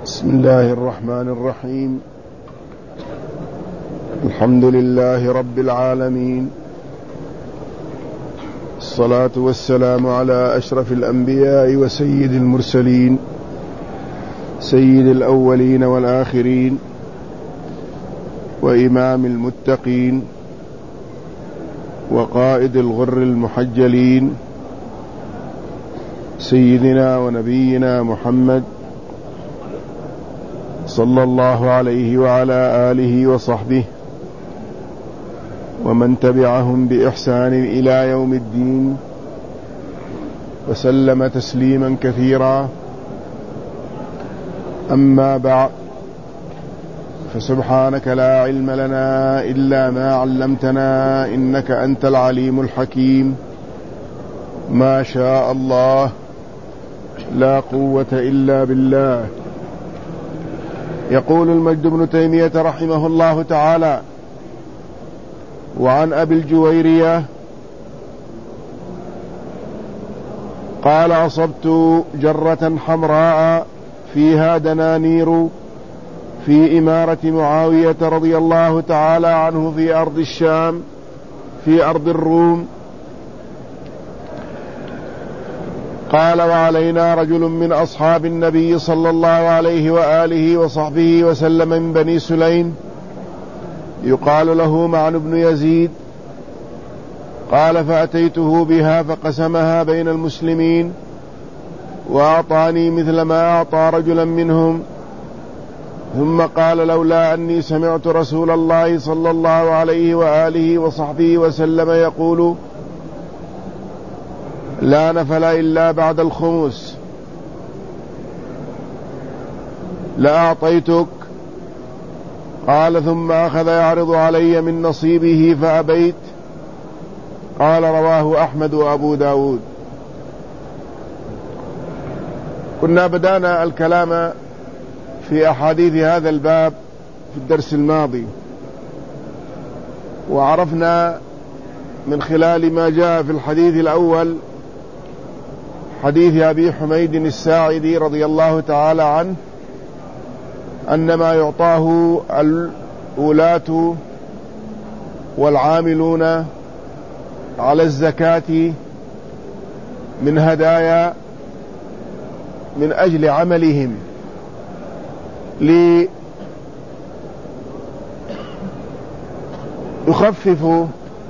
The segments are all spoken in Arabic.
بسم الله الرحمن الرحيم. الحمد لله رب العالمين، الصلاة والسلام على أشرف الأنبياء وسيد المرسلين، سيد الأولين والآخرين، وإمام المتقين، وقائد الغر المحجلين، سيدنا ونبينا محمد صلى الله عليه وعلى آله وصحبه ومن تبعهم بإحسان إلى يوم الدين، وسلم تسليما كثيرا. أما بعد، فسبحانك لا علم لنا إلا ما علمتنا إنك أنت العليم الحكيم. ما شاء الله، لا قوة إلا بالله. يقول المجد بن تيمية رحمه الله تعالى: وعن أبي الجويرية قال: أصبت جرة حمراء فيها دنانير في إمارة معاوية رضي الله تعالى عنه في أرض الشام، في أرض الروم. قال: وعلينا رجل من أصحاب النبي صلى الله عليه وآله وصحبه وسلم من بني سليم يقال له معن بن يزيد. قال: فأتيته بها فقسمها بين المسلمين، وأعطاني مثل ما أعطى رجلا منهم، ثم قال: لولا أني سمعت رسول الله صلى الله عليه وآله وصحبه وسلم يقول: لا نفل إلا بعد الخمس لأعطيتك. قال: ثم أخذ يعرض علي من نصيبه فأبيت. قال: رواه أحمد وأبو داود. كنا بدأنا الكلام في أحاديث هذا الباب في الدرس الماضي، وعرفنا من خلال ما جاء في الحديث الأول، حديث أبي حميد الساعدي رضي الله تعالى عنه، أن ما يعطاه الولاة والعاملون على الزكاة من هدايا من أجل عملهم ليخففوا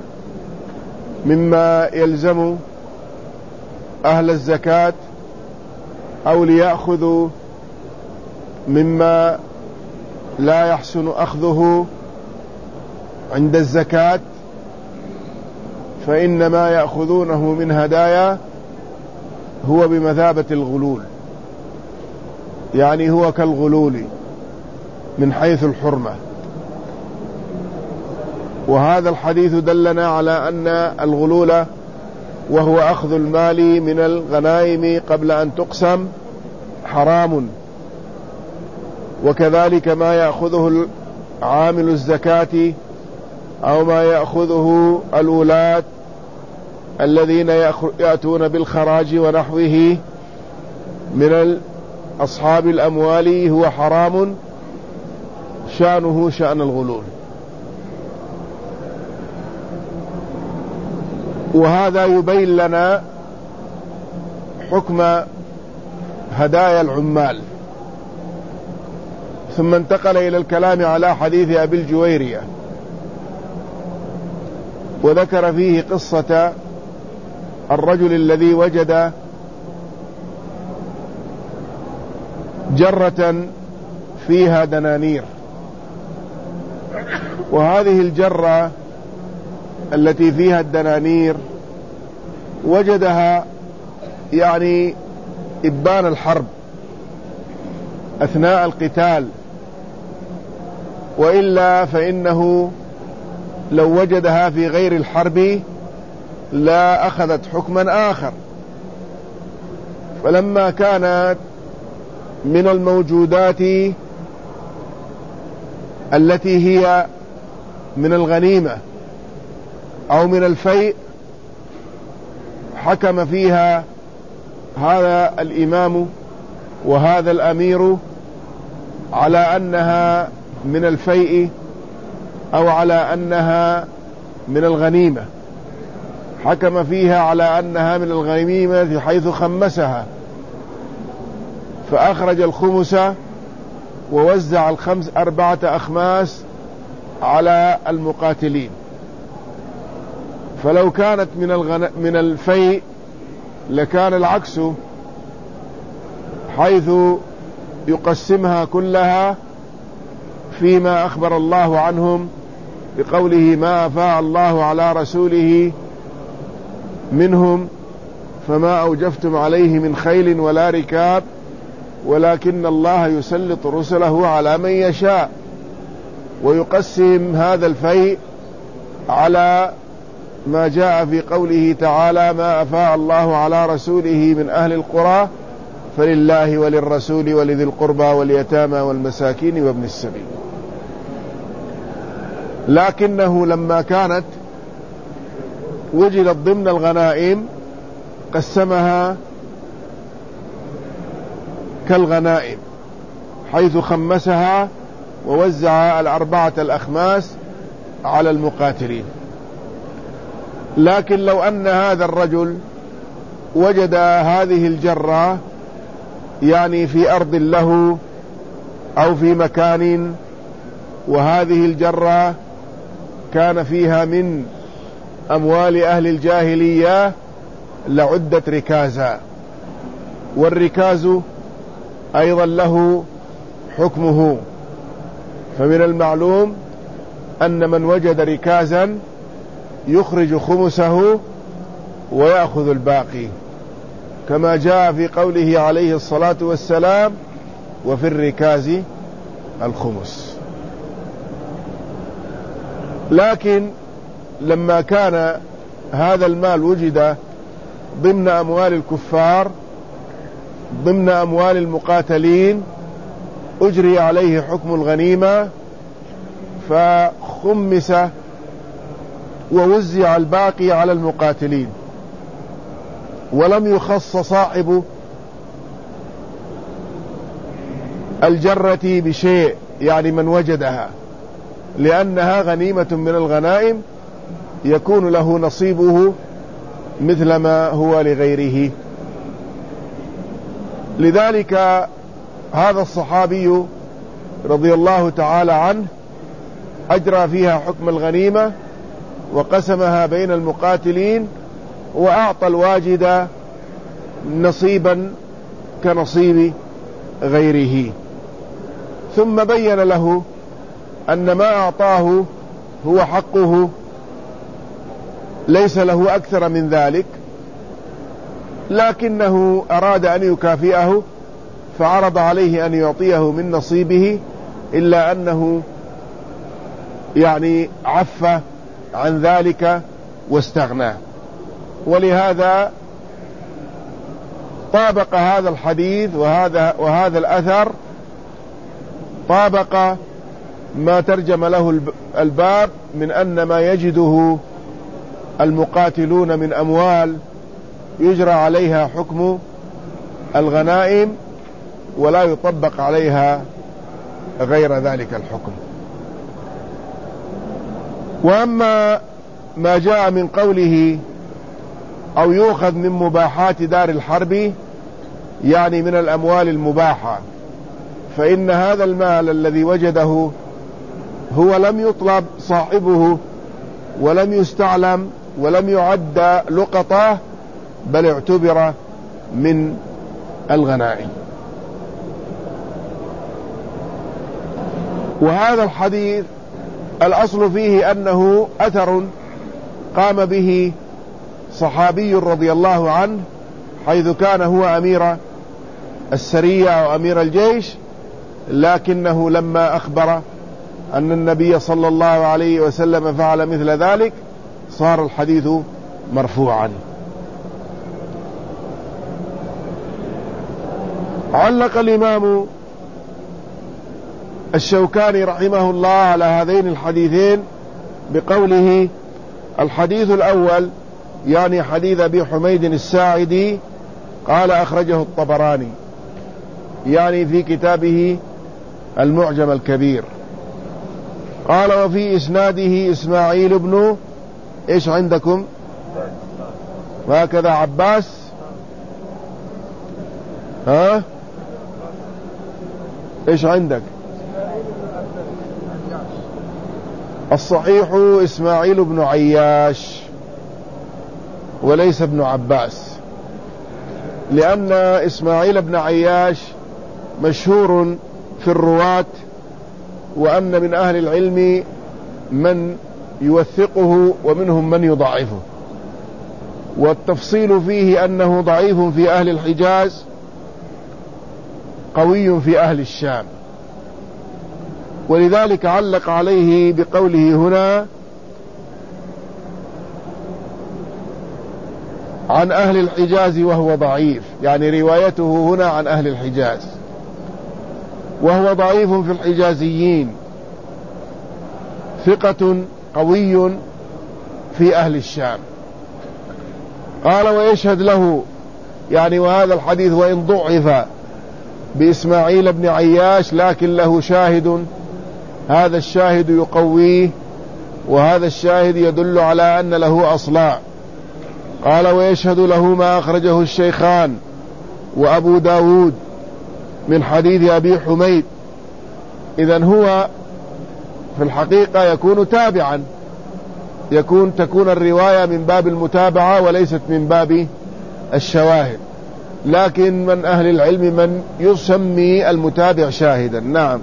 مما يلزم أهل الزكاة، أو ليأخذوا مما لا يحسن أخذه عند الزكاة، فإنما يأخذونه من هدايا هو بمثابة الغلول، يعني هو كالغلول من حيث الحرمة. وهذا الحديث دلنا على أن الغلول وهو أخذ المال من الغنائم قبل أن تقسم حرام، وكذلك ما يأخذه عامل الزكاة أو ما يأخذه الولاة الذين يأتون بالخراج ونحوه من أصحاب الأموال هو حرام، شأنه شأن الغلول. وهذا يبين لنا حكم هدايا العمال. ثم انتقل إلى الكلام على حديث أبي الجويرية، وذكر فيه قصة الرجل الذي وجد جرة فيها دنانير، وهذه الجرة التي فيها الدنانير وجدها يعني إبان الحرب أثناء القتال، وإلا فإنه لو وجدها في غير الحرب لا أخذت حكما آخر. فلما كانت من الموجودات التي هي من الغنيمة أو من الفيء، حكم فيها هذا الإمام وهذا الأمير على أنها من الفيء أو على أنها من الغنيمة، حكم فيها على أنها من الغنيمة حيث خمسها، فأخرج الخمس ووزع 4 أخماس على المقاتلين. فلو كانت من الفيء لكان العكس، حيث يقسمها كلها فيما أخبر الله عنهم بقوله ما أفاء الله على رسوله منهم فما أوجفتم عليه من خيل ولا ركاب ولكن الله يسلط رسله على من يشاء، ويقسم هذا الفيء على ما جاء في قوله تعالى ما أفاء الله على رسوله من أهل القرى فلله وللرسول ولذي القربى واليتامى والمساكين وابن السبيل. لكنه لما كانت وجدت ضمن الغنائم قسمها كالغنائم، حيث خمسها ووزع 4 الأخماس على المقاتلين. لكن لو أن هذا الرجل وجد هذه الجرة يعني في أرض له أو في مكان، وهذه الجرة كان فيها من أموال أهل الجاهلية لعدت ركازا، والركاز أيضا له حكمه. فمن المعلوم أن من وجد ركازا يخرج خمسه ويأخذ الباقي، كما جاء في قوله عليه الصلاة والسلام وفي الركاز الخمس. لكن لما كان هذا المال وجد ضمن أموال الكفار ضمن أموال المقاتلين أجري عليه حكم الغنيمة، فخمس ووزع الباقي على المقاتلين، ولم يخص صاحب الجرة بشيء يعني من وجدها، لأنها غنيمة من الغنائم يكون له نصيبه مثل ما هو لغيره. لذلك هذا الصحابي رضي الله تعالى عنه أجرى فيها حكم الغنيمة وقسمها بين المقاتلين، وأعطى الواجد نصيبا كنصيب غيره، ثم بين له أن ما أعطاه هو حقه ليس له أكثر من ذلك، لكنه أراد أن يكافئه فعرض عليه أن يعطيه من نصيبه، إلا أنه يعني عف عن ذلك واستغنى. ولهذا طابق هذا الحديث وهذا الأثر طابق ما ترجم له الباب من أن ما يجده المقاتلون من أموال يجرى عليها حكم الغنائم ولا يطبق عليها غير ذلك الحكم. وأما ما جاء من قوله أو يؤخذ من مباحات دار الحرب يعني من الأموال المباحة، فإن هذا المال الذي وجده هو لم يطلب صاحبه ولم يستعلم ولم يعد لقطة، بل اعتبر من الغنائم. وهذا الحديث الأصل فيه أنه أثر قام به صحابي رضي الله عنه، حيث كان هو أمير السرية أو أمير الجيش، لكنه لما أخبر أن النبي صلى الله عليه وسلم فعل مثل ذلك صار الحديث مرفوعا. علق الإمام الشوكاني رحمه الله على هذين الحديثين بقوله الحديث الأول يعني حديث أبي حميد الساعدي قال أخرجه الطبراني، يعني في كتابه المعجم الكبير. قال وفي إسناده إسماعيل بن إيش عندكم وهكذا عباس إيش عندك؟ الصحيح إسماعيل بن عياش وليس ابن عباس، لأن إسماعيل بن عياش مشهور في الرواة، وأن من أهل العلم من يوثقه ومنهم من يضعفه، والتفصيل فيه أنه ضعيف في أهل الحجاز قوي في أهل الشام، ولذلك علق عليه بقوله هنا عن أهل الحجاز وهو ضعيف، يعني روايته هنا عن أهل الحجاز، وهو ضعيف في الحجازيين، ثقة قوي في أهل الشام. قال ويشهد له، يعني وهذا الحديث وإن ضعف بإسماعيل بن عياش لكن له شاهد، هذا الشاهد يقويه، وهذا الشاهد يدل على أن له أصلا. قال ويشهد له ما أخرجه الشيخان وأبو داود من حديث أبي حميد. إذن هو في الحقيقة يكون تابعا، تكون الرواية من باب المتابعة وليست من باب الشواهد، لكن من أهل العلم من يسمي المتابع شاهدا. نعم،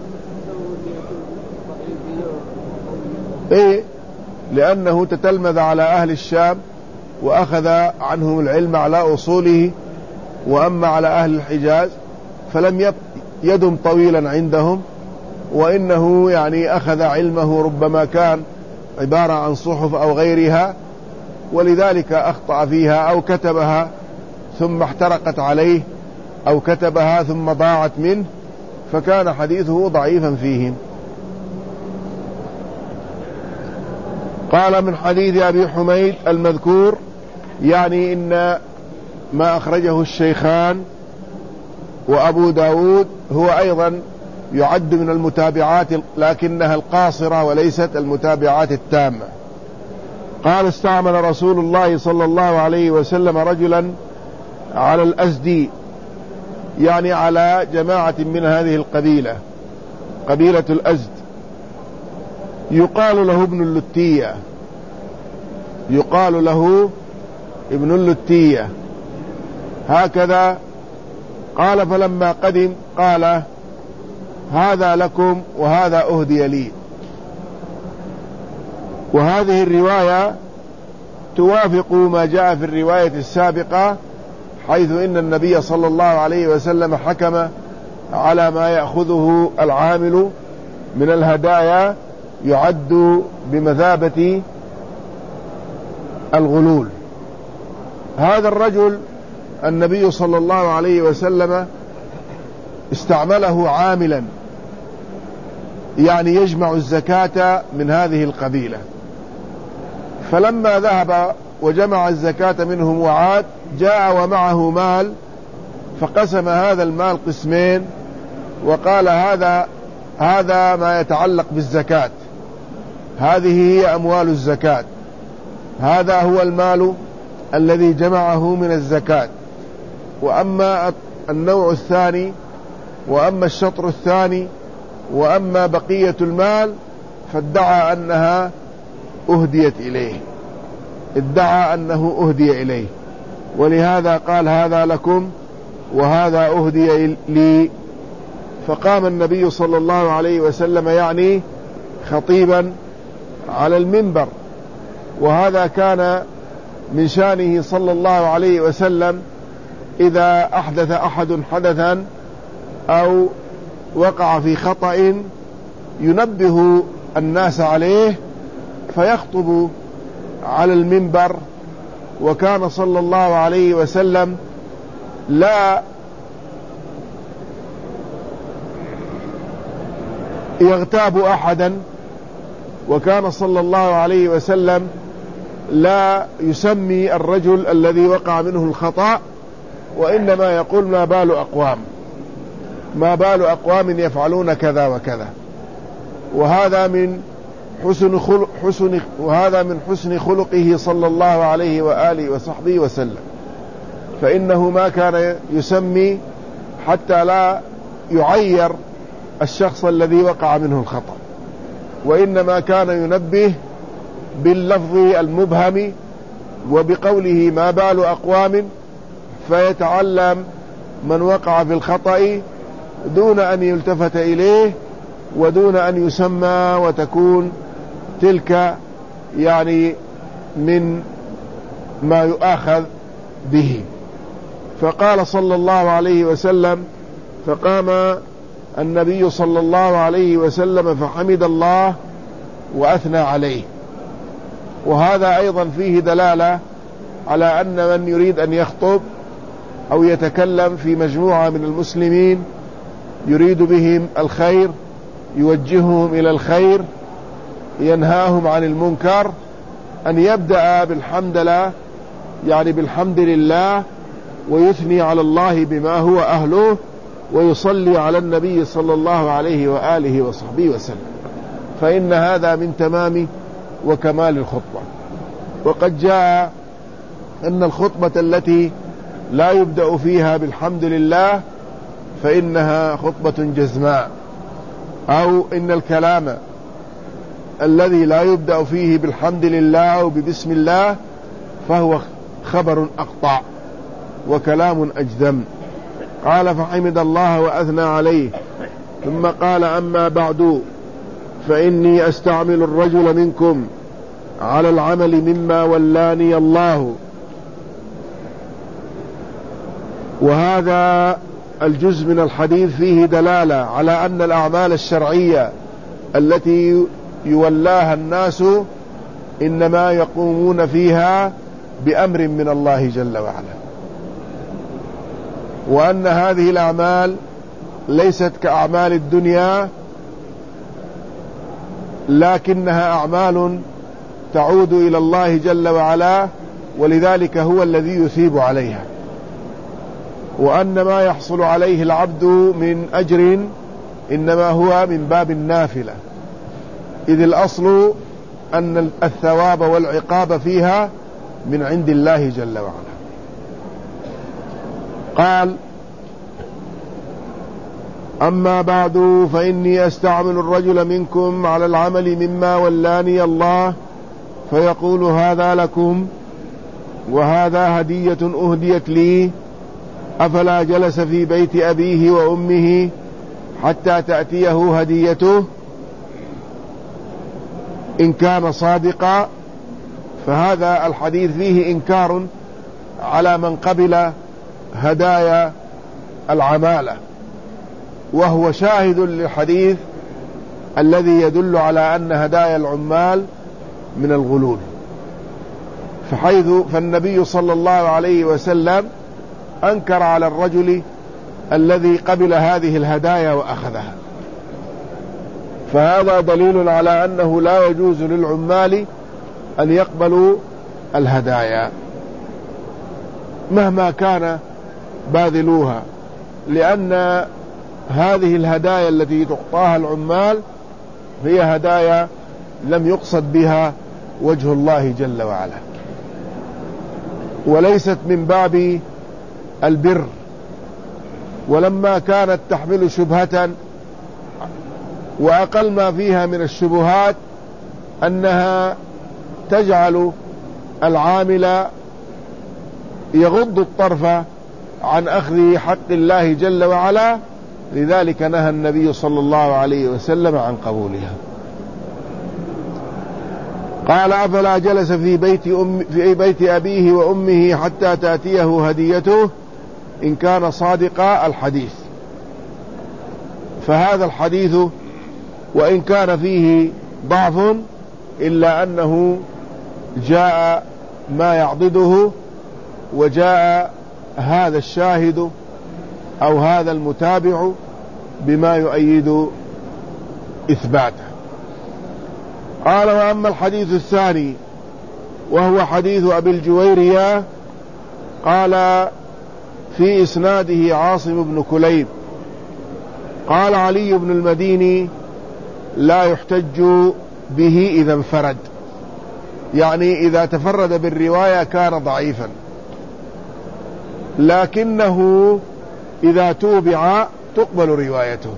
إيه، لأنه تتلمذ على أهل الشام وأخذ عنهم العلم على أصوله، وأما على أهل الحجاز فلم يدم طويلا عندهم، وإنه يعني أخذ علمه ربما كان عبارة عن صحف أو غيرها، ولذلك أخطأ فيها أو كتبها ثم احترقت عليه، أو كتبها ثم ضاعت منه، فكان حديثه ضعيفا فيهم. قال من حديث أبي حميد المذكور، يعني إن ما أخرجه الشيخان وأبو داود هو أيضا يعد من المتابعات، لكنها القاصرة وليست المتابعات التامة. قال استعمل رسول الله صلى الله عليه وسلم رجلا على الأزدي، يعني على جماعة من هذه القبيلة، قبيلة الأزد، يقال له ابن اللتية، يقال له ابن اللتية هكذا. قال فلما قدم قال هذا لكم وهذا أهدي لي. وهذه الرواية توافق ما جاء في الرواية السابقة، حيث إن النبي صلى الله عليه وسلم حكم على ما يأخذه العامل من الهدايا يعد بمثابة الغلول. هذا الرجل النبي صلى الله عليه وسلم استعمله عاملا، يعني يجمع الزكاة من هذه القبيلة، فلما ذهب وجمع الزكاة منهم وعاد جاء ومعه مال، فقسم هذا المال قسمين، وقال هذا ما يتعلق بالزكاة، هذه هي أموال الزكاة، هذا هو المال الذي جمعه من الزكاة، وأما النوع الثاني، وأما الشطر الثاني، وأما بقية المال فادعى أنها أهديت إليه، ادعى أنه أهدي إليه، ولهذا قال هذا لكم وهذا أهدي لي. فقام النبي صلى الله عليه وسلم يعني خطيبا على المنبر، وهذا كان من شانه صلى الله عليه وسلم، إذا أحدث أحد حدثا أو وقع في خطأ ينبه الناس عليه فيخطب على المنبر. وكان صلى الله عليه وسلم لا يغتاب أحدا، وكان صلى الله عليه وسلم لا يسمي الرجل الذي وقع منه الخطأ، وإنما يقول ما بال أقوام. ما بال أقوام يفعلون كذا وكذا. وهذا من حسن خلقه صلى الله عليه وآله وصحبه وسلم، فإنه ما كان يسمي حتى لا يعير الشخص الذي وقع منه الخطأ، وإنما كان ينبه باللفظ المبهم وبقوله ما بال أقوام، فيتعلم من وقع في الخطأ دون أن يلتفت إليه ودون أن يسمى، وتكون تلك يعني من ما يؤاخذ به. فقال صلى الله عليه وسلم: فقام النبي صلى الله عليه وسلم فحمد الله وأثنى عليه. وهذا أيضا فيه دلالة على أن من يريد أن يخطب أو يتكلم في مجموعة من المسلمين يريد بهم الخير، يوجههم إلى الخير، ينهاهم عن المنكر، أن يبدأ بالحمد لله، ويثني على الله بما هو أهله، ويصلي على النبي صلى الله عليه وآله وصحبه وسلم، فإن هذا من تمام وكمال الخطبة. وقد جاء أن الخطبة التي لا يبدأ فيها بالحمد لله فإنها خطبة جزماء، أو إن الكلام الذي لا يبدأ فيه بالحمد لله أو ببسم الله فهو خبر أقطع وكلام أجذم. قال: فحمد الله وأثنى عليه، ثم قال: أما بعد، فإني أستعمل الرجل منكم على العمل مما ولاني الله. وهذا الجزء من الحديث فيه دلالة على أن الأعمال الشرعية التي يولاها الناس إنما يقومون فيها بأمر من الله جل وعلا، وأن هذه الأعمال ليست كأعمال الدنيا، لكنها أعمال تعود إلى الله جل وعلا، ولذلك هو الذي يثيب عليها، وأن ما يحصل عليه العبد من أجر إنما هو من باب النافلة، إذ الأصل أن الثواب والعقاب فيها من عند الله جل وعلا. قال: أما بعد، فإني أستعمل الرجل منكم على العمل مما ولاني الله، فيقول: هذا لكم، وهذا هدية أهديت لي، أفلا جلس في بيت أبيه وأمه حتى تأتيه هديته إن كان صادقا. فهذا الحديث فيه إنكار على من قبل هدايا العمالة، وهو شاهد للحديث الذي يدل على أن هدايا العمال من الغلول. فالنبي صلى الله عليه وسلم أنكر على الرجل الذي قبل هذه الهدايا وأخذها، فهذا دليل على أنه لا يجوز للعمال أن يقبلوا الهدايا مهما كان باذلوها، لأن هذه الهدايا التي تعطاها العمال هي هدايا لم يقصد بها وجه الله جل وعلا، وليست من باب البر. ولما كانت تحمل شبهة، وأقل ما فيها من الشبهات أنها تجعل العامل يغض الطرف عن أخذ حق الله جل وعلا، لذلك نهى النبي صلى الله عليه وسلم عن قبولها. قال: أفلا جلس في بيت أبيه وأمه حتى تأتيه هديته إن كان صادقا الحديث. فهذا الحديث وإن كان فيه ضعف إلا أنه جاء ما يعضده، وجاء هذا الشاهد أو هذا المتابع بما يؤيد إثباته. قال: وأما الحديث الثاني وهو حديث أبي الجويرية، قال: في إسناده عاصم بن كليب، قال علي بن المديني لا يحتج به إذا انفرد، يعني إذا تفرد بالرواية كان ضعيفا، لكنه إذا توبع تقبل روايته.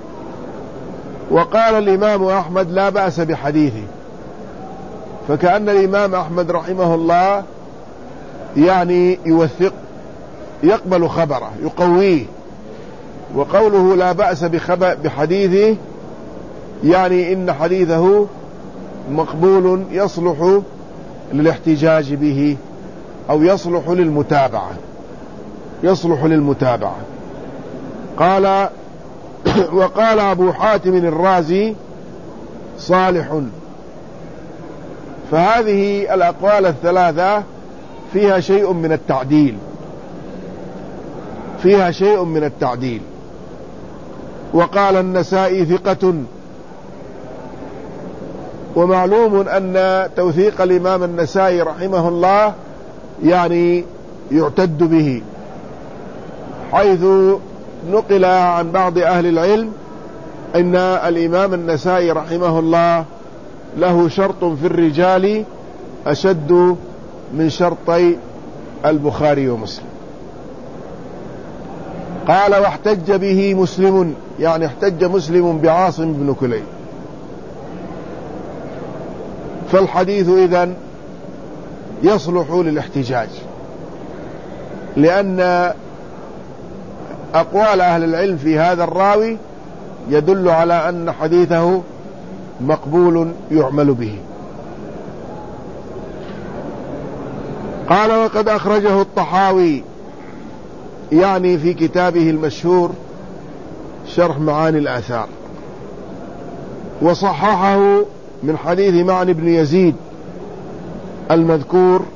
وقال الإمام أحمد لا بأس بحديثه، فكأن الإمام أحمد رحمه الله يعني يوثق، يقبل خبره، يقويه. وقوله لا بأس بحديثه يعني إن حديثه مقبول يصلح للاحتجاج به أو يصلح للمتابعة. قال وقال أبو حاتم الرازي صالح. فهذه الأقوال الثلاثة فيها شيء من التعديل. وقال النسائي ثقة. ومعلوم أن توثيق الإمام النسائي رحمه الله يعني يعتد به، حيث نقل عن بعض أهل العلم أن الإمام النسائي رحمه الله له شرط في الرجال أشد من شرطي البخاري ومسلم. قال واحتج به مسلم، يعني احتج مسلم بعاصم بن كليب. فالحديث إذن يصلح للاحتجاج، لأن أقوال أهل العلم في هذا الراوي يدل على أن حديثه مقبول يعمل به. قال وقد أخرجه الطحاوي، يعني في كتابه المشهور شرح معاني الآثار، وصححه من حديث معن بن يزيد المذكور.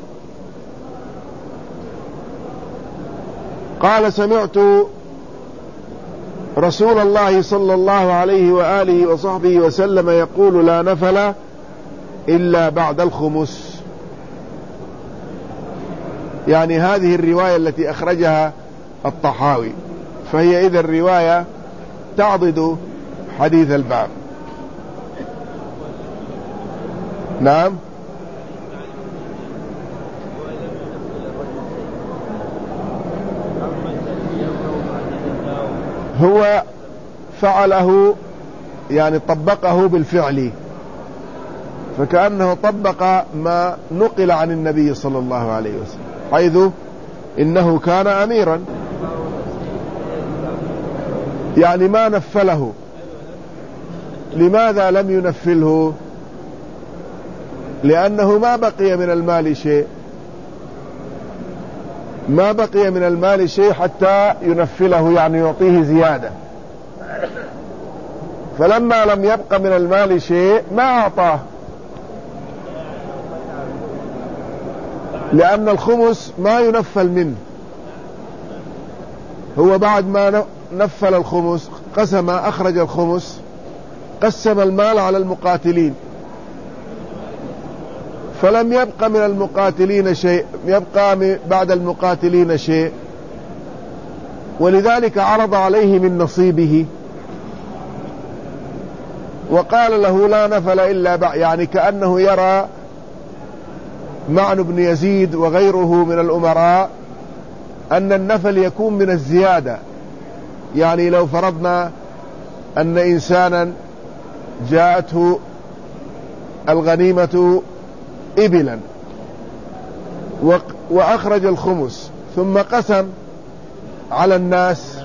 قال سمعت رسول الله صلى الله عليه وآله وصحبه وسلم يقول لا نفل إلا بعد الخمس. يعني هذه الرواية التي أخرجها الطحاوي، فهي إذا الرواية تعضد حديث الباب. نعم. هو فعله، يعني طبقه بالفعل، فكأنه طبق ما نقل عن النبي صلى الله عليه وسلم، حيث إنه كان أميرا، يعني ما نفله. لماذا لم ينفله؟ لأنه ما بقي من المال شيء حتى ينفله، يعني يعطيه زيادة. فلما لم يبق من المال شيء ما أعطاه، لأن الخمس ما ينفل منه. هو بعد ما نفل الخمس أخرج الخمس، قسم المال على المقاتلين، فلم يبق من المقاتلين شيء، يبقى بعد المقاتلين شيء، ولذلك عرض عليه من نصيبه وقال له لا نفل إلا يعني كأنه يرى معن بن يزيد وغيره من الأمراء أن النفل يكون من الزيادة. يعني لو فرضنا أن إنسانا جاءته الغنيمة إبلا وأخرج الخمس ثم قسم على الناس،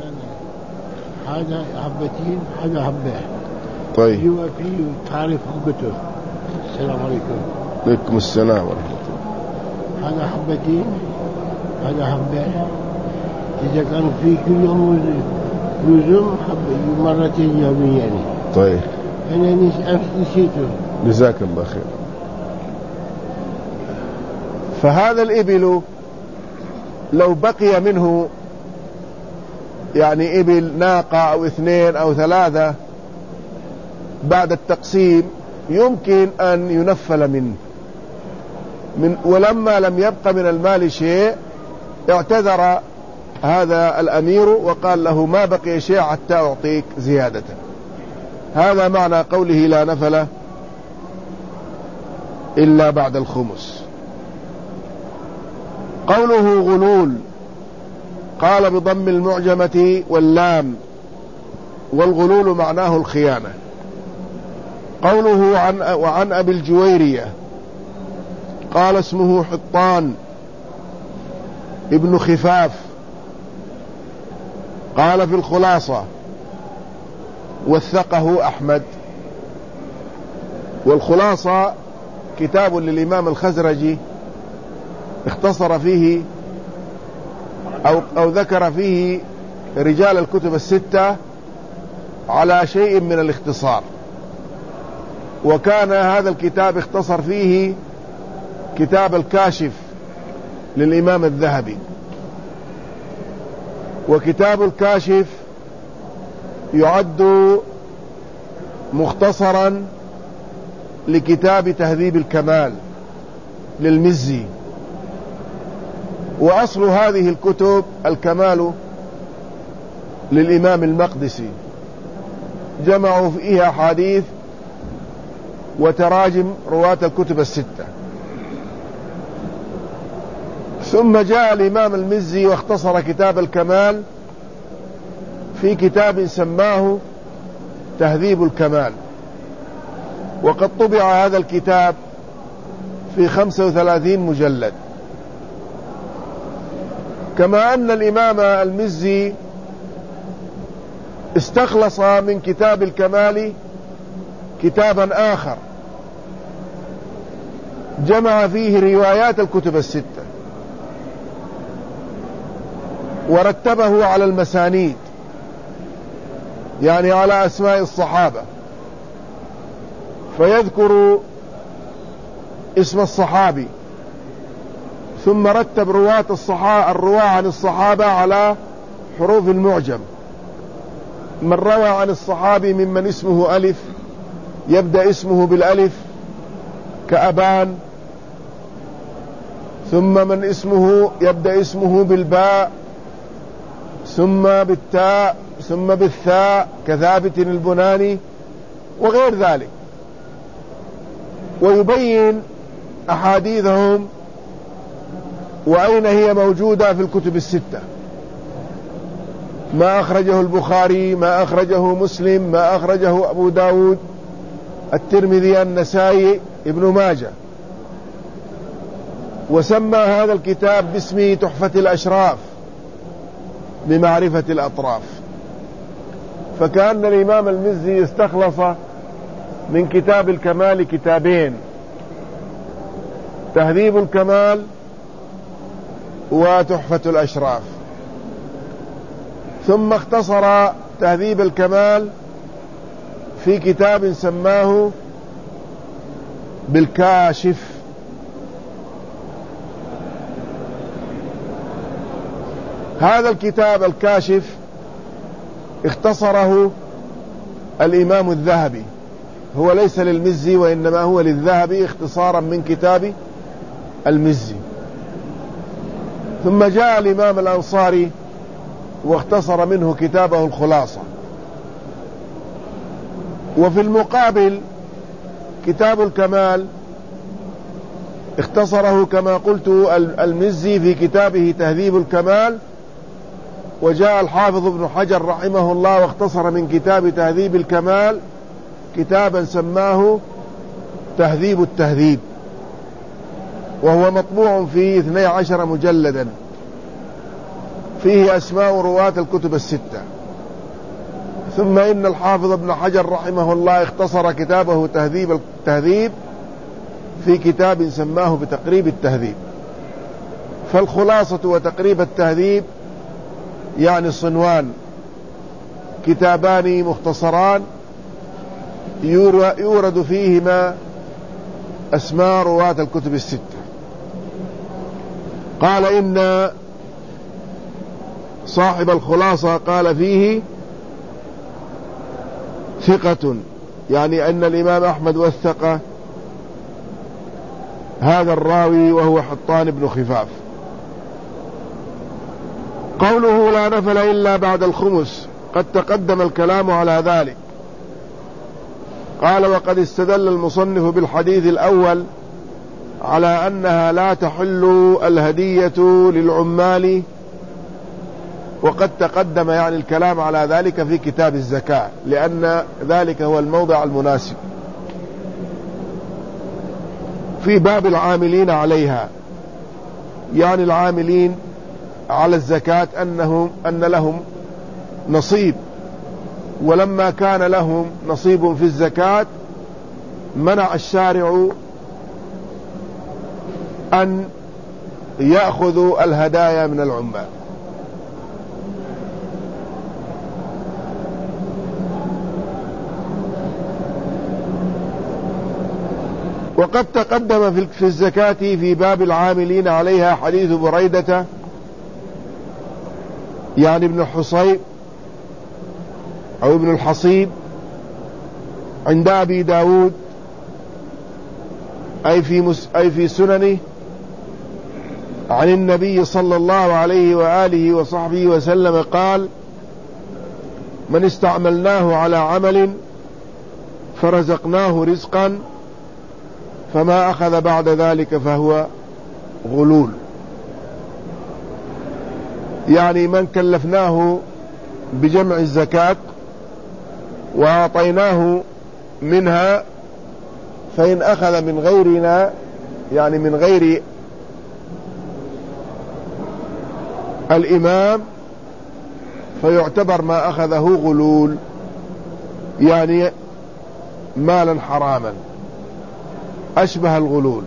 هذا حبتين هذا حبة. طيب يبقى فيه تعرف حبته. السلام عليكم. عليكم السلام ورحمة الله. هذا حبتين هذا حبة. إذا كان في كل يوم لزوم حبة مرتين يوميا يعني. طيب أنا نسيته. جزاك الله خير. فهذا الإبل لو بقي منه يعني إبل ناقة أو 2 أو 3 بعد التقسيم يمكن أن ينفل منه ولما لم يبق من المال شيء اعتذر هذا الأمير وقال له ما بقي شيء حتى أعطيك زيادة. هذا معنى قوله لا نفل إلا بعد الخمس. قوله غلول قال بضم المعجمة واللام، والغلول معناه الخيانة. قوله وعن أبي الجويرية قال اسمه حطان ابن خفاف، قال في الخلاصة وثقه أحمد. والخلاصة كتاب للإمام الخزرجي اختصر فيه أو ذكر فيه رجال الكتب الستة على شيء من الاختصار، وكان هذا الكتاب اختصر فيه كتاب الكاشف للإمام الذهبي. وكتاب الكاشف يعد مختصرا لكتاب تهذيب الكمال للمزي. وأصل هذه الكتب الكمال للإمام المقدسي، جمعوا فيها أحاديث وتراجم رواة الكتب الستة. ثم جاء الإمام المزي واختصر كتاب الكمال في كتاب سماه تهذيب الكمال، وقد طبع هذا الكتاب في 35 مجلد. كما أن الإمام المزي استخلص من كتاب الكمال كتابا آخر جمع فيه روايات الكتب الستة ورتبه على المسانيد، يعني على أسماء الصحابة، فيذكر اسم الصحابي ثم رتب الرواة عن الصحابة على حروف المعجم. من روى عن الصحابي ممن اسمه ألف يبدأ اسمه بالألف كأبان، ثم من اسمه يبدأ اسمه بالباء، ثم بالتاء، ثم بالثاء كثابت البناني وغير ذلك، ويبين أحاديثهم وأين هي موجودة في الكتب الستة، ما أخرجه البخاري، ما أخرجه مسلم، ما أخرجه أبو داود، الترمذي، النسائي، ابن ماجه. وسمى هذا الكتاب باسم تحفة الأشراف بمعرفة الأطراف. فكأن الإمام المزي استخلص من كتاب الكمال كتابين، تهذيب الكمال وتحفة الأشراف، ثم اختصر تهذيب الكمال في كتاب سماه بالكاشف. هذا الكتاب الكاشف اختصره الإمام الذهبي، هو ليس للمزي وإنما هو للذهبي اختصارا من كتاب المزي. ثم جاء الإمام الأنصاري واختصر منه كتابه الخلاصة. وفي المقابل كتاب الكمال اختصره كما قلت المزي في كتابه تهذيب الكمال، وجاء الحافظ ابن حجر رحمه الله واختصر من كتاب تهذيب الكمال كتابا سماه تهذيب التهذيب، وهو مطبوع في 12 مجلدا فيه أسماء رواة الكتب الستة. ثم إن الحافظ ابن حجر رحمه الله اختصر كتابه تهذيب التهذيب في كتاب سماه بتقريب التهذيب. فالخلاصة وتقريب التهذيب يعني صنوان، كتابان مختصران يورد فيهما أسماء رواة الكتب الستة. قال إن صاحب الخلاصة قال فيه ثقة، يعني أن الإمام أحمد وثق هذا الراوي وهو حطان بن خفاف. قوله لا نفل إلا بعد الخمس قد تقدم الكلام على ذلك. قال وقد استدل المصنف بالحديث الأول على أنها لا تحل الهدية للعمال، وقد تقدم يعني الكلام على ذلك في كتاب الزكاة، لأن ذلك هو الموضع المناسب. في باب العاملين عليها، يعني العاملين على الزكاة أن لهم نصيب، ولما كان لهم نصيب في الزكاة منع الشارع أن يأخذوا الهدايا من العمال. وقد تقدم في الزكاة في باب العاملين عليها حديث بريدة يعني ابن الحصيب أو ابن الحصيب عند أبي داود أي في سننه عن النبي صلى الله عليه وآله وصحبه وسلم قال: من استعملناه على عمل فرزقناه رزقا فما أخذ بعد ذلك فهو غلول. يعني من كلفناه بجمع الزكاة وأعطيناه منها، فإن أخذ من غيرنا يعني من غير الإمام فيعتبر ما أخذه غلول، يعني مالا حراما أشبه الغلول.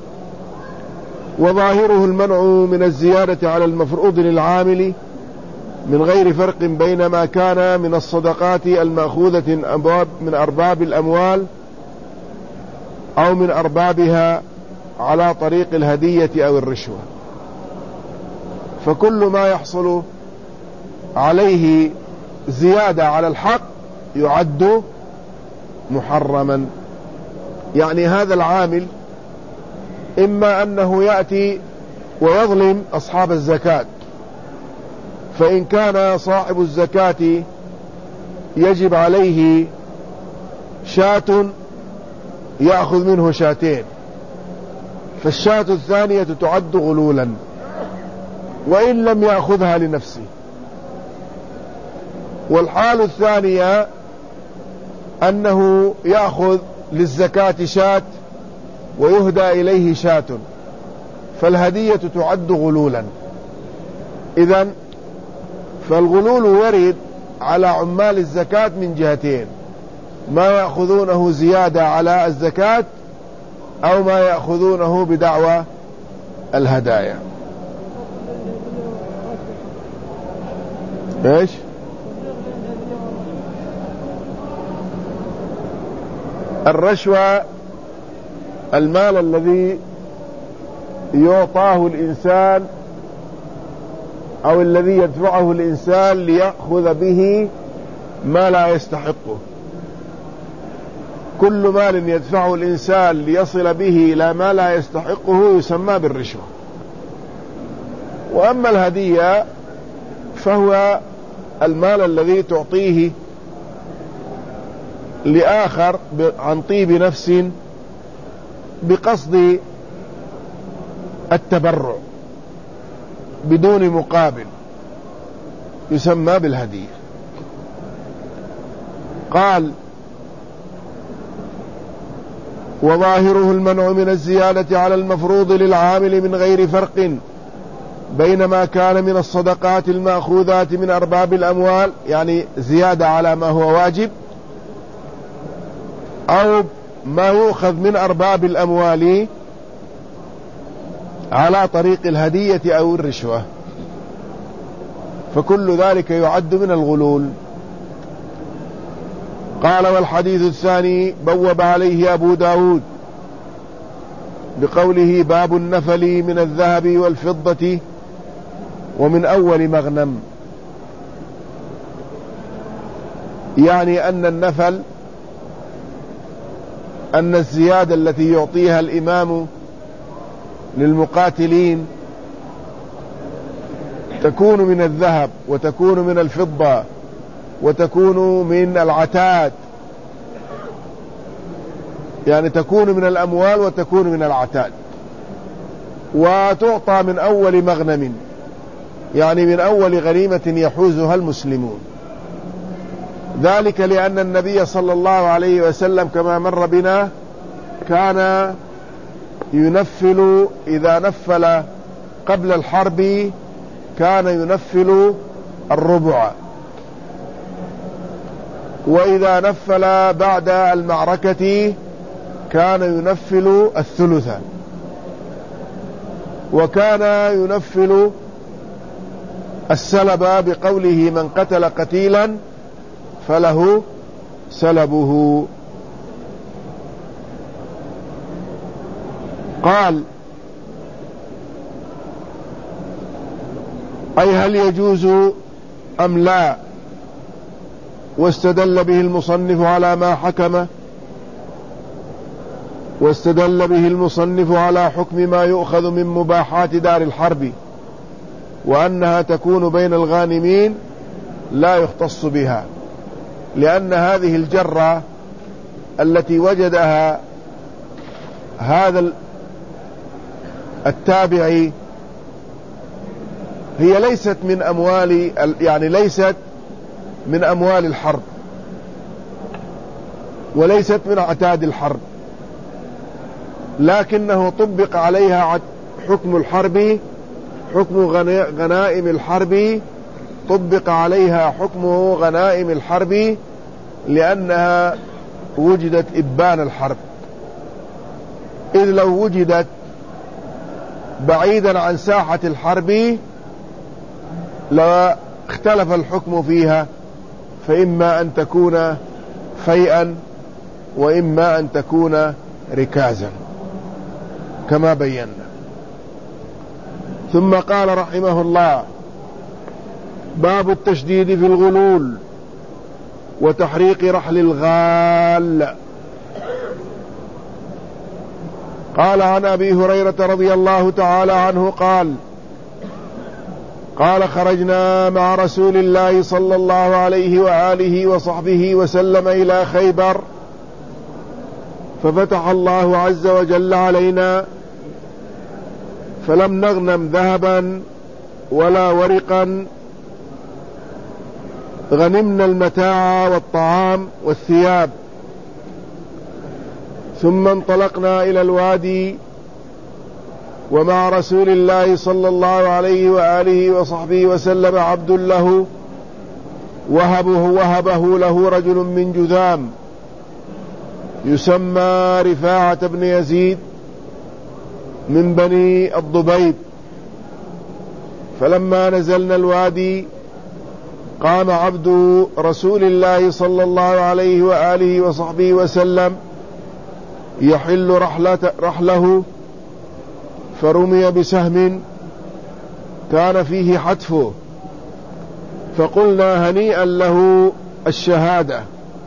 وظاهره المنع من الزيادة على المفروض للعامل من غير فرق بين ما كان من الصدقات المأخوذة من أرباب الأموال أو من أربابها على طريق الهدية أو الرشوة، فكل ما يحصل عليه زيادة على الحق يعد محرما. يعني هذا العامل إما أنه يأتي ويظلم أصحاب الزكاة، فإن كان صاحب الزكاة يجب عليه شاة يأخذ منه شاتين، فالشاة الثانية تعد غلولا وإن لم يأخذها لنفسه. والحال الثانية أنه يأخذ للزكاة شاة ويهدى إليه شاة، فالهدية تعد غلولا. إذن فالغلول يرد على عمال الزكاة من جهتين: ما يأخذونه زيادة على الزكاة أو ما يأخذونه بدعوى الهدايا. إيش؟ الرشوة المال الذي يعطاه الإنسان أو الذي يدفعه الإنسان ليأخذ به ما لا يستحقه. كل مال يدفعه الإنسان ليصل به إلى ما لا يستحقه يسمى بالرشوة. وأما الهدية فهو المال الذي تعطيه لآخر عن طيب نفس بقصد التبرع بدون مقابل، يسمى بالهدية. قال: وظاهره المنع من الزيادة على المفروض للعامل من غير فرق بين ما كان من الصدقات المأخوذات من أرباب الأموال، يعني زيادة على ما هو واجب، أو ما يؤخذ من أرباب الأموال على طريق الهدية أو الرشوة، فكل ذلك يعد من الغلول. قال: والحديث الثاني بوب عليه أبو داود بقوله: باب النفل من الذهب والفضة ومن أول مغنم. يعني أن النفل أن الزيادة التي يعطيها الإمام للمقاتلين تكون من الذهب وتكون من الفضة وتكون من العتاد، يعني تكون من الأموال وتكون من العتاد، وتعطى من أول مغنم، يعني من أول غنيمة يحوزها المسلمون. ذلك لأن النبي صلى الله عليه وسلم كما مر بنا كان ينفل، إذا نفل قبل الحرب كان ينفل الربع، وإذا نفل بعد المعركة كان ينفل الثلث، وكان ينفل السلب بقوله من قتل قتيلا فله سلبه. قال أي هل يجوز أم لا؟ واستدل به المصنف على ما حكم، واستدل به المصنف على حكم ما يؤخذ من مباحات دار الحرب، وأنها تكون بين الغانمين لا يختص بها، لأن هذه الجرة التي وجدها هذا التابعي هي ليست من أموال، يعني ليست من أموال الحرب وليست من عتاد الحرب، لكنه طبق عليها حكم الحرب، حكم غنائم الحرب، طبق عليها حكم غنائم الحرب لأنها وجدت إبان الحرب، إذ لو وجدت بعيدا عن ساحة الحرب لاختلف الحكم فيها، فإما أن تكون فيئا وإما أن تكون ركازا كما بينا. ثم قال رحمه الله: باب التشديد في الغلول وتحريق رحل الغال. قال عن أبي هريرة رضي الله تعالى عنه قال خرجنا مع رسول الله صلى الله عليه وآله وصحبه وسلم إلى خيبر، ففتح الله عز وجل علينا، فلم نغنم ذهبا ولا ورقا، غنمنا المتاع والطعام والثياب. ثم انطلقنا إلى الوادي، ومع رسول الله صلى الله عليه وآله وصحبه وسلم عبد له وهبه له رجل من جذام يسمى رفاعة بن يزيد من بني الضبيب. فلما نزلنا الوادي قام عبد رسول الله صلى الله عليه وآله وصحبه وسلم يحل رحله، فرمي بسهم كان فيه حتفه، فقلنا هنيئا له الشهادة،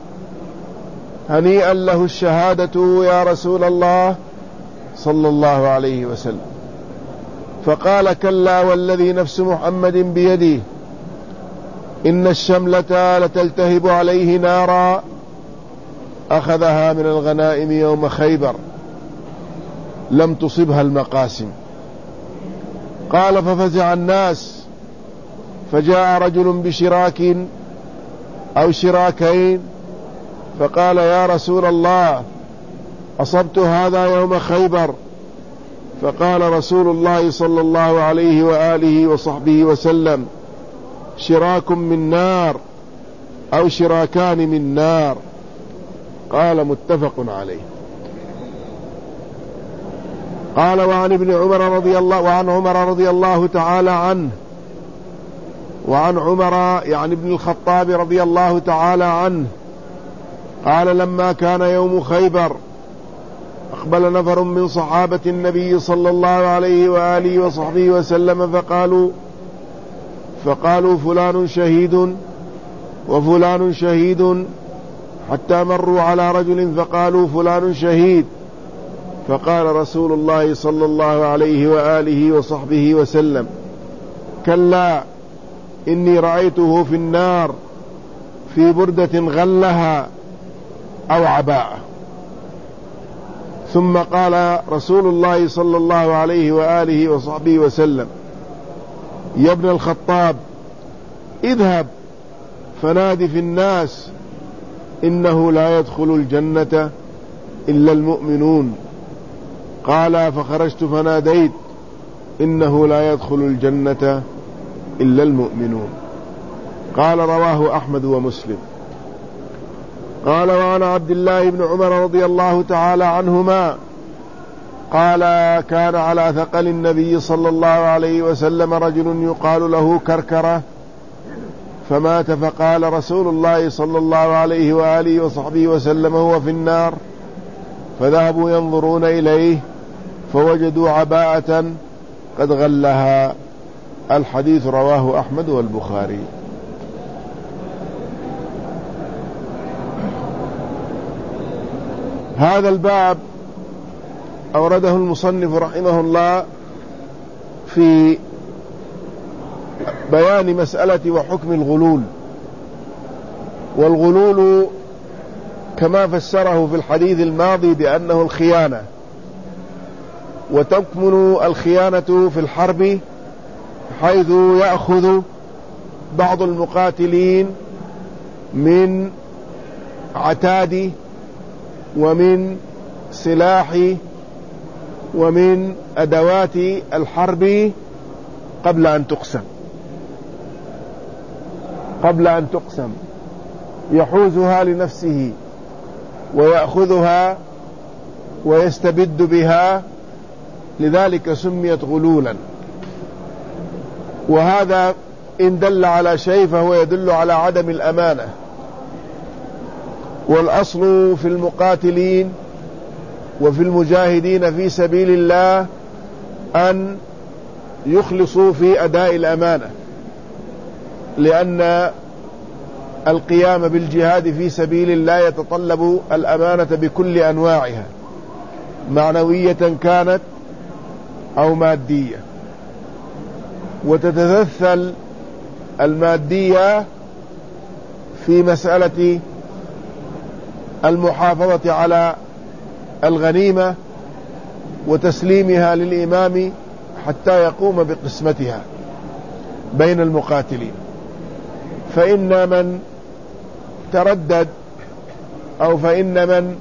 هنيئا له الشهادة يا رسول الله صلى الله عليه وسلم. فقال: كلا والذي نفس محمد بيده إن الشملة لتلتهب عليه نارا أخذها من الغنائم يوم خيبر لم تصبها المقاسم. قال: ففزع الناس، فجاء رجل بشراك أو شراكين فقال: يا رسول الله أصبت هذا يوم خيبر. فقال رسول الله صلى الله عليه وآله وصحبه وسلم: شراك من نار أو شراكان من نار. قال: متفق عليه. قال: وعن عمر رضي الله تعالى عنه، وعن عمر يعني ابن الخطاب رضي الله تعالى عنه قال: لما كان يوم خيبر أقبل نفر من صحابة النبي صلى الله عليه وآله وصحبه وسلم فقالوا فلان شهيد وفلان شهيد، حتى مروا على رجل فقالوا فلان شهيد. فقال رسول الله صلى الله عليه وآله وصحبه وسلم: كلا إني رأيته في النار في بردة غلها أو عباءة. ثم قال رسول الله صلى الله عليه وآله وصحبه وسلم: يا ابن الخطاب، اذهب فنادي في الناس إنه لا يدخل الجنة إلا المؤمنون. قال: فخرجت فناديت: إنه لا يدخل الجنة إلا المؤمنون. قال: رواه أحمد ومسلم. قال: وعن عبد الله بن عمر رضي الله تعالى عنهما قال: كان على ثقل النبي صلى الله عليه وسلم رجل يقال له كركرة فمات، فقال رسول الله صلى الله عليه وآله وصحبه وسلم: هو في النار. فذهبوا ينظرون إليه فوجدوا عباءة قد غلها. الحديث رواه أحمد والبخاري. هذا الباب أورده المصنف رحمه الله في بيان مسألة وحكم الغلول. والغلول كما فسره في الحديث الماضي بأنه الخيانة، وتكمن الخيانة في الحرب حيث يأخذ بعض المقاتلين من عتاد ومن سلاح ومن أدوات الحرب قبل أن تقسم يحوزها لنفسه ويأخذها ويستبد بها، لذلك سميت غلولا. وهذا إن دل على شيء فهو يدل على عدم الأمانة. والأصل في المقاتلين وفي المجاهدين في سبيل الله أن يخلصوا في أداء الأمانة، لأن القيام بالجهاد في سبيل الله يتطلب الأمانة بكل أنواعها، معنوية كانت أو مادية. وتتمثل المادية في مسألة المحافظة على الغنيمة وتسليمها للإمام حتى يقوم بقسمتها بين المقاتلين. فإن من تردد أو فإن من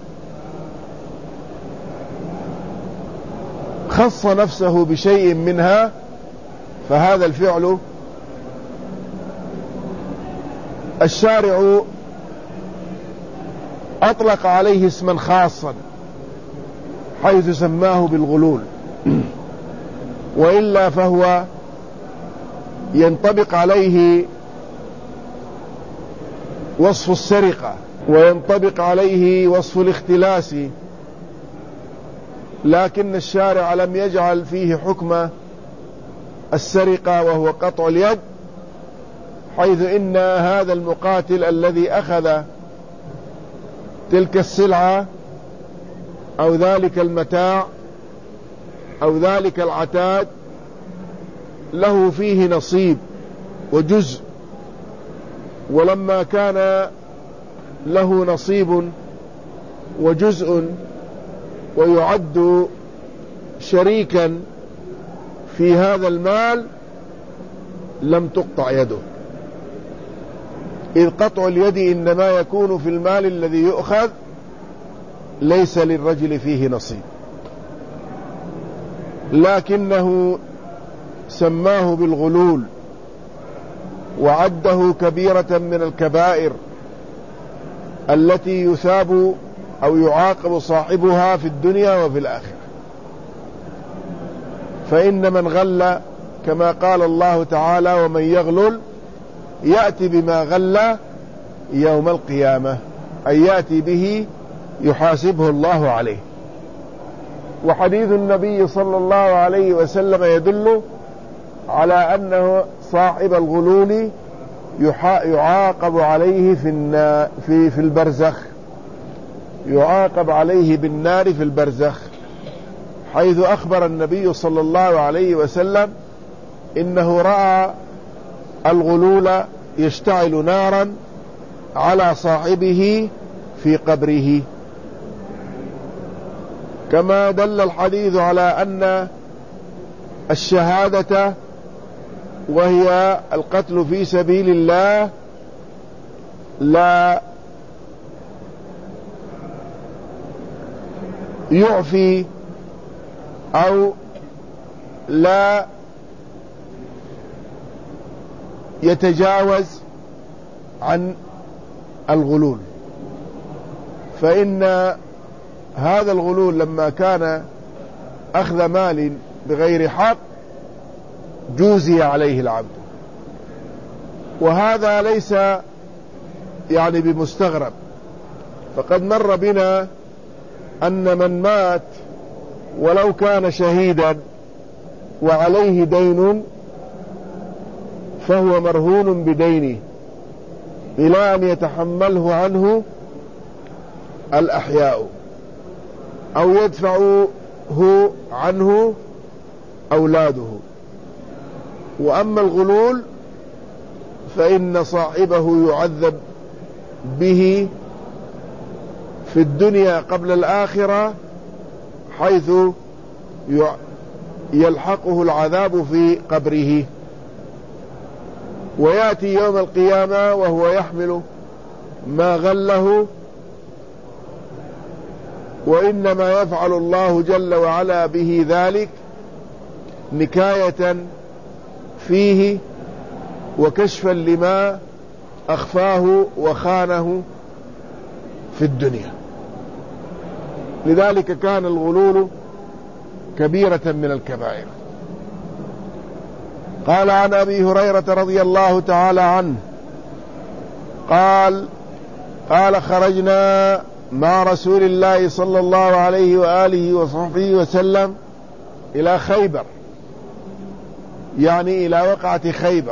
خص نفسه بشيء منها فهذا الفعل الشارع أطلق عليه اسما خاصا حيث سماه بالغلول، وإلا فهو ينطبق عليه وصف السرقة وينطبق عليه وصف الاختلاس، لكن الشارع لم يجعل فيه حكم السرقة وهو قطع اليد، حيث إن هذا المقاتل الذي أخذ تلك السلعة أو ذلك المتاع أو ذلك العتاد له فيه نصيب وجزء، ولما كان له نصيب وجزء ويعد شريكا في هذا المال لم تقطع يده، إذ قطع اليد إنما يكون في المال الذي يؤخذ ليس للرجل فيه نصيب، لكنه سماه بالغلول وعده كبيرة من الكبائر التي يثاب أو يعاقب صاحبها في الدنيا وفي الآخرة. فإن من غل كما قال الله تعالى: ومن يغلل يأتي بما غل يوم القيامة، أي يأتي به يحاسبه الله عليه. وحديث النبي صلى الله عليه وسلم يدل على أنه صاحب الغلول يعاقب عليه في البرزخ، يعاقب عليه بالنار في البرزخ، حيث أخبر النبي صلى الله عليه وسلم: إنه رأى الغلول يشتعل نارا على صاحبه في قبره، كما دل الحديث على أن الشهادة وهي القتل في سبيل الله لا يعفي أو لا يتجاوز عن الغلول، فإن هذا الغلول لما كان أخذ مال بغير حق جوزي عليه العبد، وهذا ليس يعني بمستغرب، فقد مر بنا أن من مات ولو كان شهيدا وعليه دين فهو مرهون بدينه إلى أن يتحمله عنه الأحياء أو يدفعه عنه أولاده. وأما الغلول فإن صاحبه يعذب به في الدنيا قبل الآخرة، حيث يلحقه العذاب في قبره، ويأتي يوم القيامة وهو يحمل ما غله، وإنما يفعل الله جل وعلا به ذلك نكاية فيه وكشفا لما أخفاه وخانه في الدنيا. لذلك كان الغلول كبيرة من الكبائر. قال عن أبي هريرة رضي الله تعالى عنه قال خرجنا مع رسول الله صلى الله عليه وآله وصحبه وسلم إلى خيبر، يعني إلى وقعة خيبر،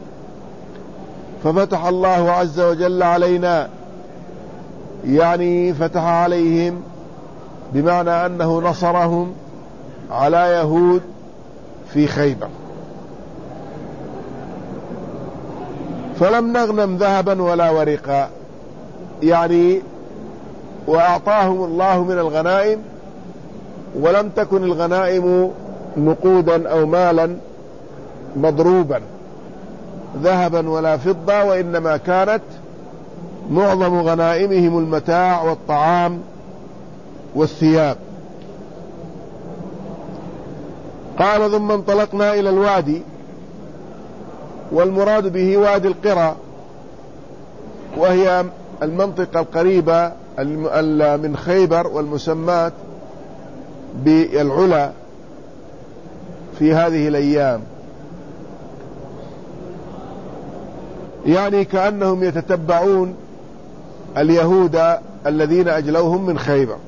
ففتح الله عز وجل علينا، يعني فتح عليهم بمعنى أنه نصرهم على يهود في خيبر، فلم نغنم ذهبا ولا ورقا، يعني وأعطاهم الله من الغنائم، ولم تكن الغنائم نقودا أو مالا مضروبا ذهبا ولا فضة، وإنما كانت معظم غنائمهم المتاع والطعام والثياب. قال ثم انطلقنا إلى الوادي، والمراد به وادي القرى، وهي المنطقة القريبة من خيبر والمسمات بالعلا في هذه الأيام، يعني كأنهم يتتبعون اليهود الذين أجلوهم من خيبر.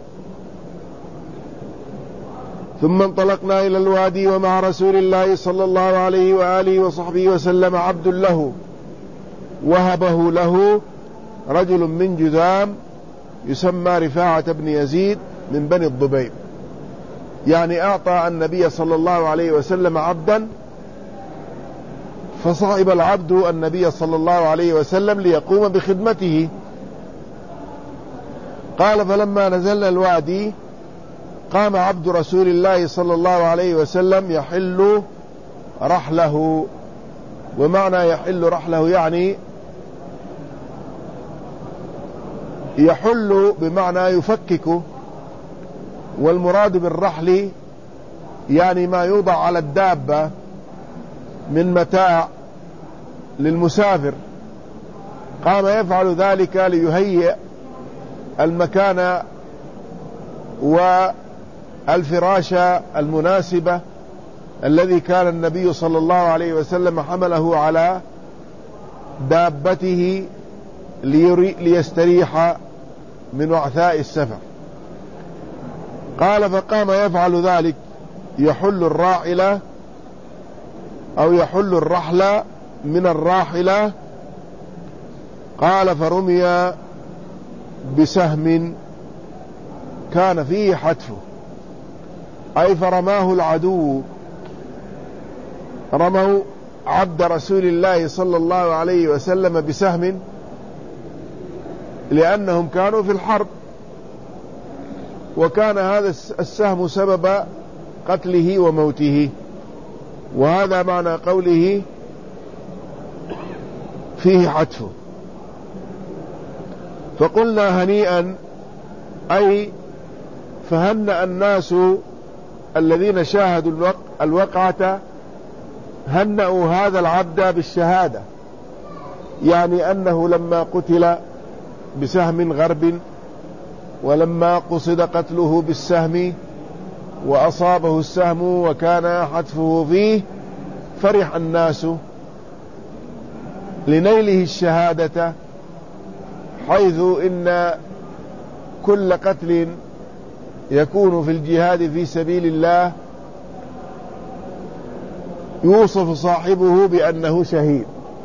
ثم انطلقنا إلى الوادي ومع رسول الله صلى الله عليه وآله وصحبه وسلم عبد له وهبه له رجل من جذام يسمى رفاعة بن يزيد من بني الضبيب، يعني أعطى النبي صلى الله عليه وسلم عبدا، فصعب العبد النبي صلى الله عليه وسلم ليقوم بخدمته. قال فلما نزلنا الوادي قام عبد رسول الله صلى الله عليه وسلم يحل رحله. ومعنى يحل رحله يعني يحل بمعنى يفكك، والمراد بالرحل يعني ما يوضع على الدابة من متاع للمسافر. قام يفعل ذلك ليهيئ المكان والفراش المناسبة الذي كان النبي صلى الله عليه وسلم حمله على دابته ليستريح من وعثاء السفر. قال فقام يفعل ذلك، يحل الراحلة أو يحل الرحلة من الراحلة. قال فرمي بسهم كان فيه حتفه، أي فرماه العدو رموا عبد رسول الله صلى الله عليه وسلم بسهم لأنهم كانوا في الحرب، وكان هذا السهم سبب قتله وموته. وهذا معنى قوله فيه حتفه. فقلنا هنيئا، أي فهنأ الناس الذين شاهدوا الوقعة هنأوا هذا العبد بالشهادة، يعني أنه لما قتل بسهم غرب، ولما قصد قتله بالسهم وأصابه السهم وكان حتفه فيه، فرح الناس لنيله الشهادة، حيث إن كل قتل يكون في الجهاد في سبيل الله يوصف صاحبه بأنه شهيد.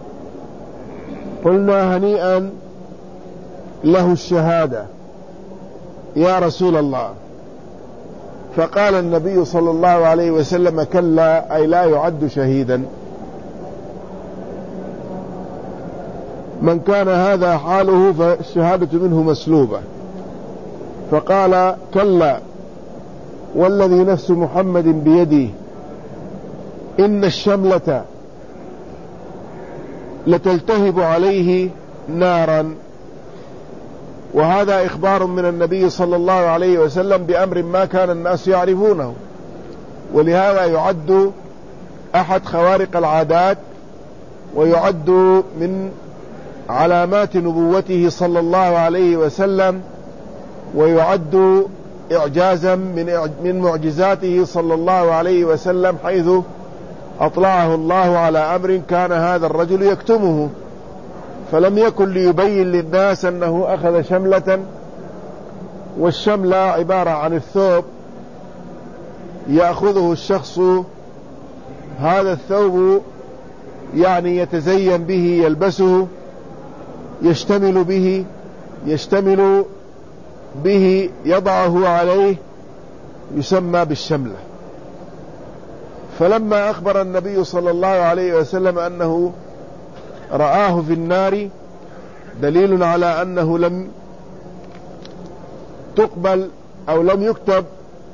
قلنا هنيئا له الشهادة يا رسول الله. فقال النبي صلى الله عليه وسلم كلا، أي لا يعد شهيدا. من كان هذا حاله فالشهادة منه مسلوبة. فقال كلا والذي نفس محمد بيده إن الشملة لتلتهب عليه نارا. وهذا إخبار من النبي صلى الله عليه وسلم بأمر ما كان الناس يعرفونه، ولهذا يعد أحد خوارق العادات، ويعد من علامات نبوته صلى الله عليه وسلم، ويعد إعجازا من معجزاته صلى الله عليه وسلم، حيث أطلعه الله على أمر كان هذا الرجل يكتمه، فلم يكن ليبين للناس أنه أخذ شملة. والشملة عبارة عن الثوب يأخذه الشخص، هذا الثوب يعني يتزين به، يلبسه، يشتمل به يضعه عليه، يسمى بالشملة. فلما أخبر النبي صلى الله عليه وسلم أنه رآه في النار، دليل على أنه لم تقبل أو لم يكتب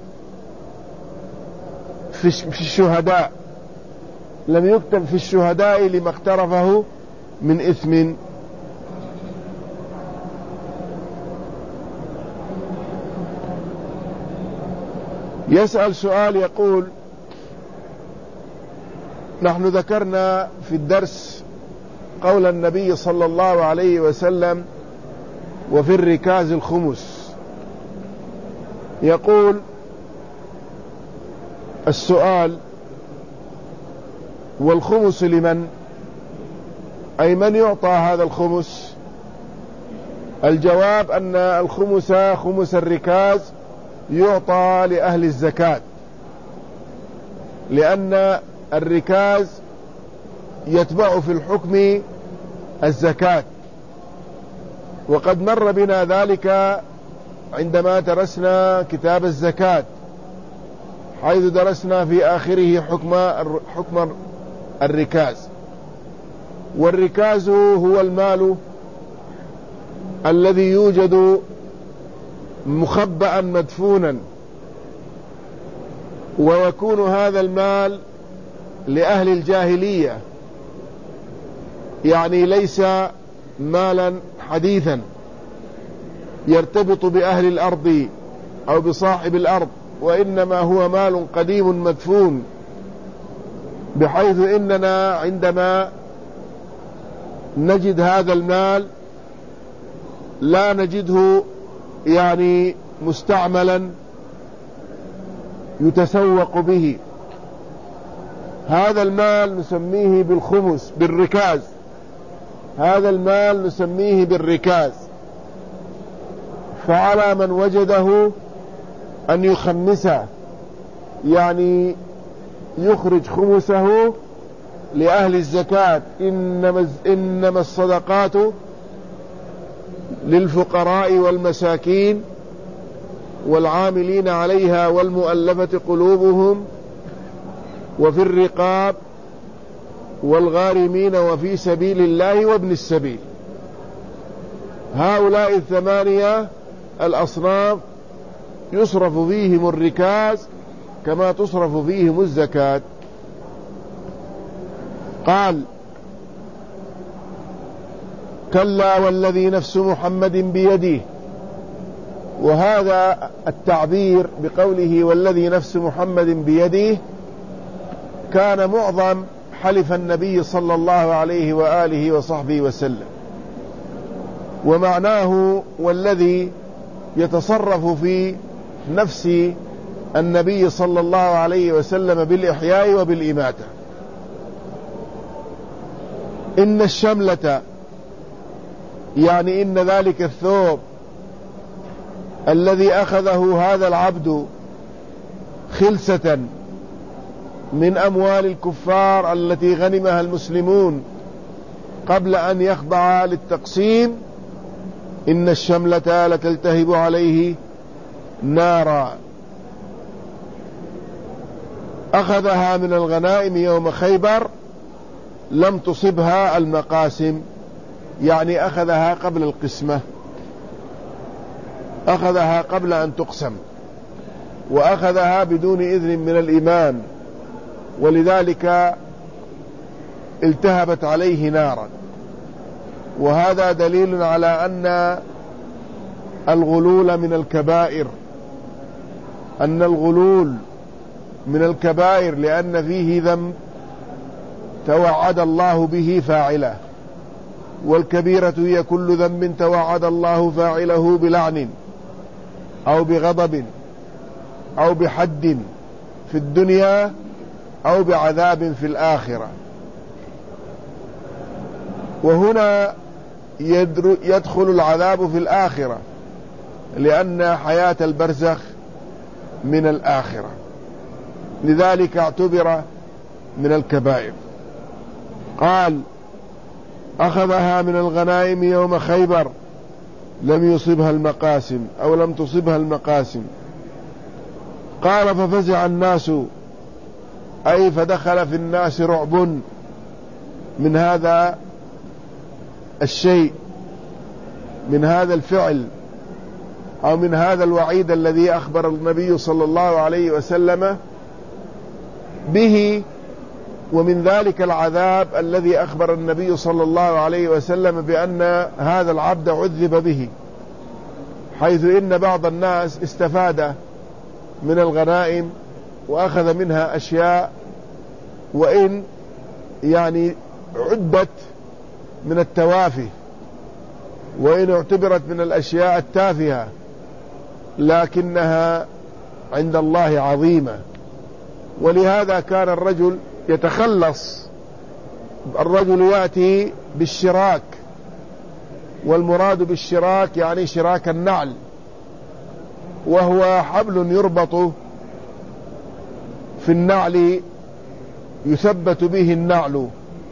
في الشهداء، لم يكتب في الشهداء لما اقترفه من إثم. يسأل سؤال يقول: نحن ذكرنا في الدرس قول النبي صلى الله عليه وسلم وفي الركاز الخمس. يقول السؤال: والخمس لمن؟ أي من يعطى هذا الخمس؟ الجواب أن الخمس، خمس الركاز، يعطى لأهل الزكاة، لأن الركاز يتبع في الحكم الزكاة. وقد مر بنا ذلك عندما درسنا كتاب الزكاة، حيث درسنا في آخره حكم الركاز. والركاز هو المال الذي يوجد مخبأ مدفونا، ويكون هذا المال لأهل الجاهلية، يعني ليس مالا حديثا يرتبط بأهل الأرض أو بصاحب الأرض، وإنما هو مال قديم مدفون، بحيث إننا عندما نجد هذا المال لا نجده يعني مستعملا يتسوق به. هذا المال نسميه بالخمس، بالركاز، هذا المال نسميه بالركاز. فعلى من وجده أن يخمسه، يعني يخرج خمسه لأهل الزكاة. إنما الصدقات للفقراء والمساكين والعاملين عليها والمؤلفة قلوبهم وفي الرقاب والغارمين وفي سبيل الله وابن السبيل. هؤلاء الثمانية الأصناف يصرف فيهم الركاز كما تصرف فيهم الزكاة. قال: كلا والذي نفس محمد بيده. وهذا التعبير بقوله والذي نفس محمد بيده كان معظم حلف النبي صلى الله عليه وآله وصحبه وسلم، ومعناه والذي يتصرف في نفس النبي صلى الله عليه وسلم بالإحياء وبالإماتة. إن الشملة يعني إن ذلك الثوب الذي أخذه هذا العبد خلسة من أموال الكفار التي غنمها المسلمون قبل أن يخضع للتقسيم، إن الشملة لتلتهب عليه نارا. أخذها من الغنائم يوم خيبر لم تصبها المقاسم، يعني أخذها قبل القسمة، أخذها قبل أن تقسم، وأخذها بدون إذن من الإمام، ولذلك التهبت عليه نارا. وهذا دليل على أن الغلول من الكبائر، أن الغلول من الكبائر لأن فيه ذنب توعد الله به فاعله، والكبيرة هي كل ذنب توعد الله فاعله بلعن أو بغضب أو بحد في الدنيا أو بعذاب في الآخرة. وهنا يدخل العذاب في الآخرة لأن حياة البرزخ من الآخرة، لذلك اعتبر من الكبائر. قال: أخذها من الغنائم يوم خيبر لم يصبها المقاسم أو لم تصبها المقاسم. قال: ففزع الناس، أي فدخل في الناس رعب من هذا الشيء، من هذا الفعل، أو من هذا الوعيد الذي أخبر النبي صلى الله عليه وسلم به، ومن ذلك العذاب الذي أخبر النبي صلى الله عليه وسلم بأن هذا العبد عذب به، حيث إن بعض الناس استفاد من الغنائم وأخذ منها أشياء، وإن يعني عدت من التوافه، وإن اعتبرت من الأشياء التافهة، لكنها عند الله عظيمة. ولهذا كان الرجل يتخلص، الرجل يأتي بالشراك، والمراد بالشراك يعني شراك النعل، وهو حبل يربط في النعل يثبت به النعل،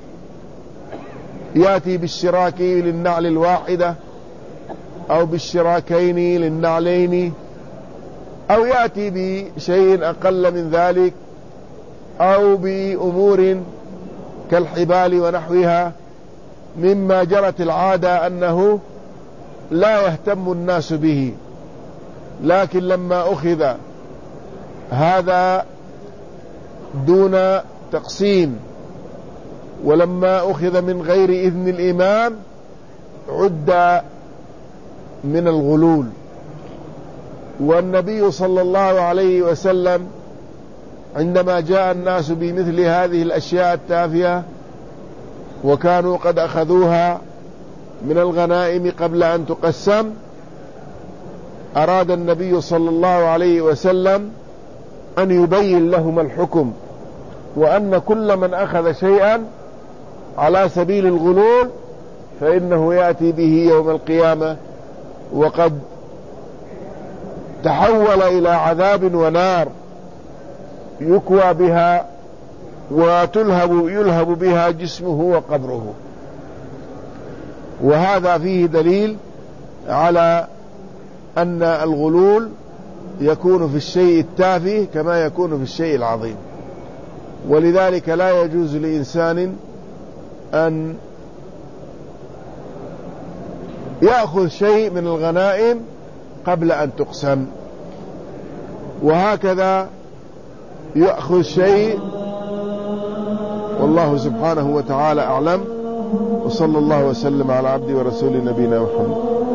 يأتي بالشراك للنعل الواحدة أو بالشراكين للنعلين، أو يأتي بشيء أقل من ذلك، أو بأمور كالحبال ونحوها، مما جرت العادة أنه لا يهتم الناس به. لكن لما أخذ هذا دون تقسيم، ولما أخذ من غير إذن الإمام، عد من الغلول. والنبي صلى الله عليه وسلم عندما جاء الناس بمثل هذه الأشياء التافهة وكانوا قد أخذوها من الغنائم قبل أن تقسم، أراد النبي صلى الله عليه وسلم أن يبين لهم الحكم، وأن كل من أخذ شيئا على سبيل الغلول فإنه يأتي به يوم القيامة وقد تحول إلى عذاب ونار يكوى بها ويلهب بها جسمه وقبره. وهذا فيه دليل على أن الغلول يكون في الشيء التافه كما يكون في الشيء العظيم، ولذلك لا يجوز لإنسان أن يأخذ شيء من الغنائم قبل أن تقسم، وهكذا يأخذ شيء. والله سبحانه وتعالى أعلم، وصلى الله وسلم على عبده ورسوله نبينا محمد.